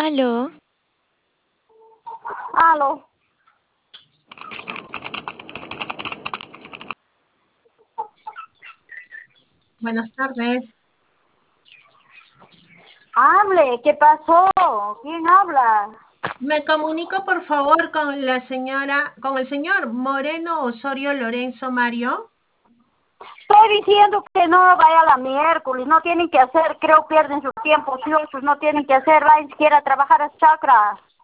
Aló, Aló. Buenas tardes. Hable, ¿qué pasó? ¿Quién habla? Me comunico, por favor, con el señor Moreno Osorio Lorenzo Mario. Estoy diciendo que no vaya a la miércoles, no tienen que hacer, creo pierden su tiempo ociosos, no tienen que hacer, vayan siquiera a trabajar a chacra.